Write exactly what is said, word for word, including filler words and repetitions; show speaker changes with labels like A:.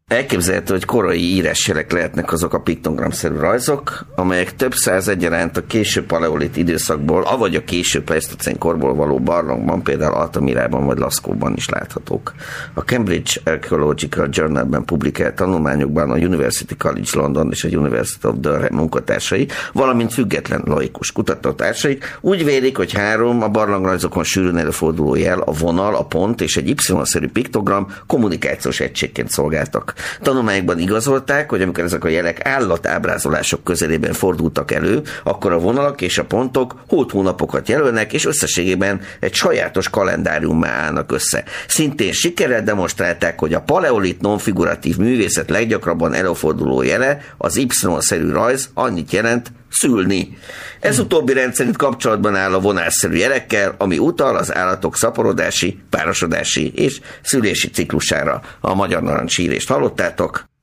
A: Elképzelhető, hogy korai írásjelek lehetnek azok a piktogramszerű rajzok, amelyek több száz egyaránt a késő paleolit időszakból, avagy a késő pleisztocén korból való barlangban, például Altamirában vagy Lascauban is láthatók. A Cambridge Archaeological Journalben publikált tanulmányokban a University College London és a University of Durham munkatársai, valamint független laikus kutatótársaik úgy vélik, hogy három a barlangrajzokon sűrűn előforduló jel, a vonal, a pont és egy Y-szerű piktogram kommunikációs egységként szolgáltak. Tanulmányokban igazolták, hogy amikor ezek a jelek állatábrázolások közelében fordultak elő, akkor a vonalak és a pontok hót-hónapokat jelölnek, és összességében egy sajátos kalendáriummá állnak össze. Szintén sikerrel demonstrálták, hogy a paleolit nonfiguratív művészet leggyakrabban előforduló jele, az Y-szerű rajz annyit jelent, szülni. Ez utóbbi rendszerint kapcsolatban áll a vonásszerű jelekkel, ami utal az állatok szaporodási, párosodási és szülési ciklusára. A Magyar Narancs írést hallottátok.